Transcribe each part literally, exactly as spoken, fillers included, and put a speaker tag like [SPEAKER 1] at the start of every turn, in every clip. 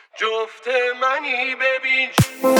[SPEAKER 1] جفت منی ببین.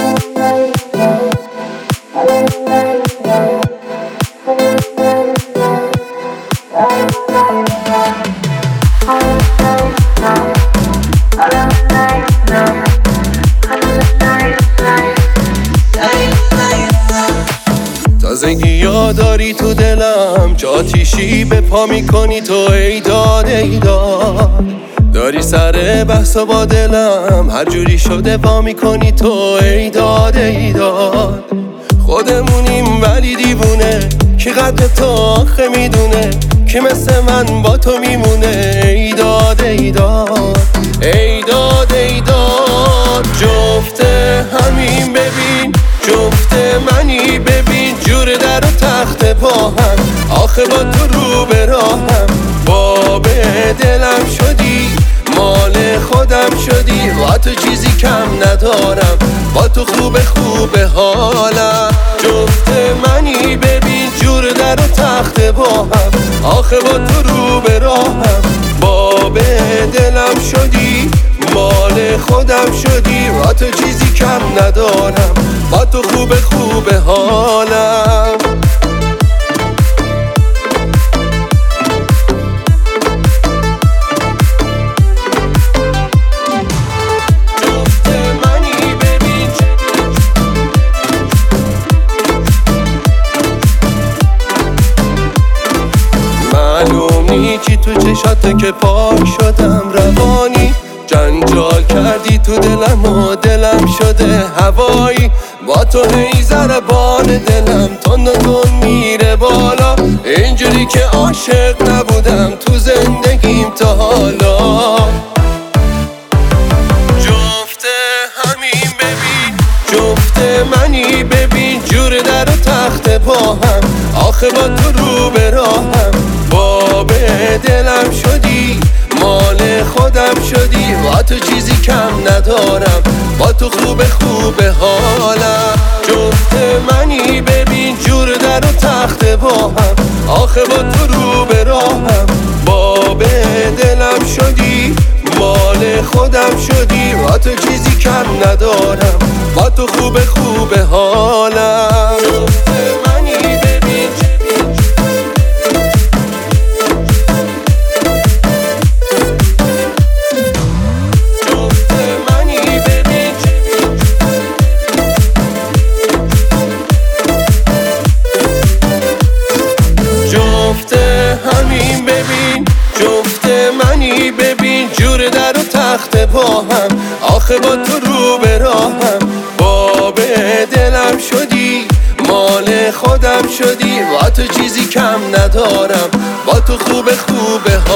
[SPEAKER 1] تازگی یا داری تو دلم، چه آتیشی به پا میکنی تو، ای داد ای داد. داری سر بحثا با دلم، هر جوری شده با میکنی تو، ای داد ای داد. خودمونیم ولی دیوونه، کی قدر تو آخه میدونه، کی مثل من با تو میمونه، ای داد ای داد ای داد ای داد. جفت همین ببین، جفت منی ببین، جور در و تخت پا هم، آخه با تو رو به راهم. باب دلم شدی، مال خودم شدی، با تو چیزی کم ندارم، با تو خوب خوب حالم. جفت منی ببین، جور در و تخت با هم، آخه با تو رو به راهم. باب دلم شدی، مال خودم شدی، با تو چیزی کم ندارم، با تو خوب خوب حالم. معلوم نی چی تو چشاته که پاک شدم، روانی جنجال کردی تو دلم و دلم شده هوایی. با تو هی ضربان دلم تند و تند میره بالا، اینجوری که عاشق نبودم تو زندگیم تا حالا. جفت همین ببین، جفت منی ببین، جور در و تخت پا هم، آخه با تو رو به راهم. باب دلم شدی، مال خودم شدی، با تو چیزی کم ندارم، با تو خوب خوب حالم. جفت منی ببین، جور در و تخت با هم، آخه با تو رو به راهم. باب دلم شدی، مال خودم شدی، با تو چیزی کم ندارم، با تو خوب خوب حالم. جفت منی ببین، جفت منی ببین، جفت همین ببین، جفت منی ببین، جور در و تخت پا هم، آخه با تو رو به راهم. باب دلم شدی، مال خودم شدی، با تو چیزی کم ندارم، با تو خوب خوب